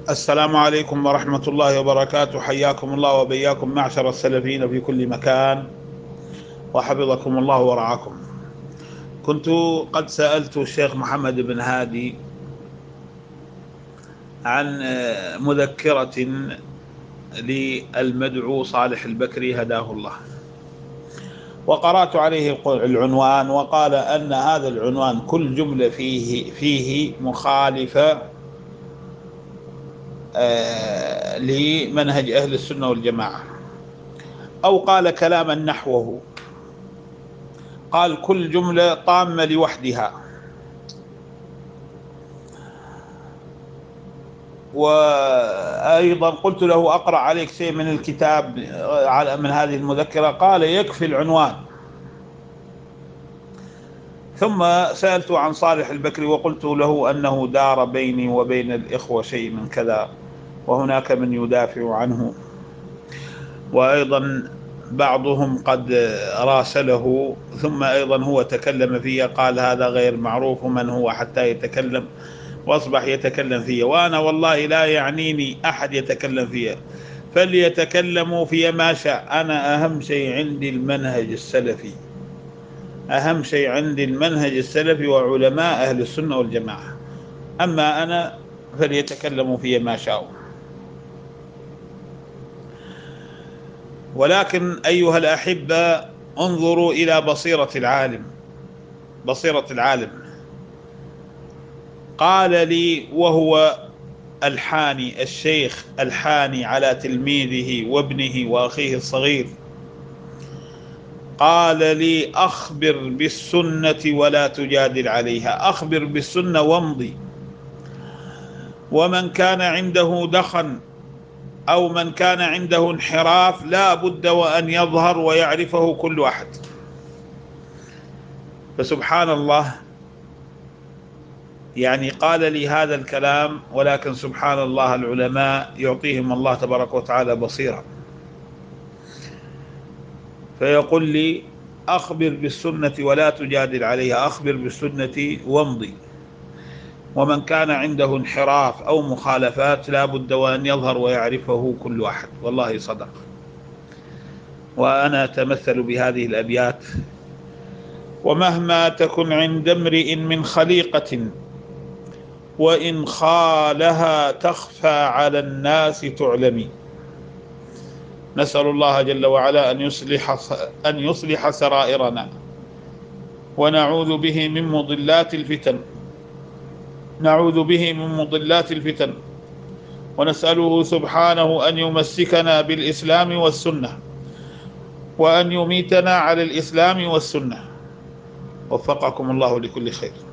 السلام عليكم ورحمة الله وبركاته. حياكم الله وبياكم معشر السلفيين في كل مكان، وحفظكم الله ورعاكم. كنت قد سألت الشيخ محمد بن هادي عن مذكرة للمدعو صالح البكري هداه الله، وقرأت عليه العنوان، وقال أن هذا العنوان كل جملة فيه مخالفة لمنهج أهل السنة والجماعة، أو قال كلاما نحوه، قال كل جملة طامة لوحدها. وأيضا قلت له أقرأ عليك شيء من الكتاب من هذه المذكرة، قال يكفي العنوان. ثم سألته عن صالح البكري وقلت له أنه دار بيني وبين الإخوة شيء من كذا، وهناك من يدافع عنه، وأيضا بعضهم قد راسله، ثم أيضا هو تكلم فيه قال هذا غير معروف من هو حتى يتكلم، وأصبح يتكلم فيه. وأنا والله لا يعنيني أحد يتكلم فيه، فليتكلموا في ما شاء. أنا أهم شيء عندي المنهج السلفي، أهم شيء عندي المنهج السلفي وعلماء أهل السنة والجماعة. أما أنا فليتكلموا في ما شاءوا. ولكن أيها الأحبة، انظروا إلى بصيرة العالم، بصيرة العالم. قال لي وهو الحاني، الشيخ الحاني على تلميذه وابنه وأخيه الصغير، قال لي أخبر بالسنة ولا تجادل عليها، أخبر بالسنة وامضي. ومن كان عنده دخن أو من كان عنده انحراف لا بد وأن يظهر ويعرفه كل أحد. فسبحان الله، يعني قال لي هذا الكلام، ولكن سبحان الله العلماء يعطيهم الله تبارك وتعالى بصيرة، فيقول لي أخبر بالسنة ولا تجادل عليها، أخبر بالسنة وامضي. ومن كان عنده انحراف أو مخالفات لا بد وأن يظهر ويعرفه كل أحد. والله صدق. وأنا أتمثل بهذه الأبيات: ومهما تكن عند امرئ من خليقة، وإن خالها تخفى على الناس تعلمي. نسأل الله جل وعلا أن يصلح سرائرنا، ونعوذ به من مضلات الفتن، نعوذ به من مضلات الفتن، ونسأله سبحانه أن يمسكنا بالإسلام والسنة، وأن يميتنا على الإسلام والسنة. وفقكم الله لكل خير.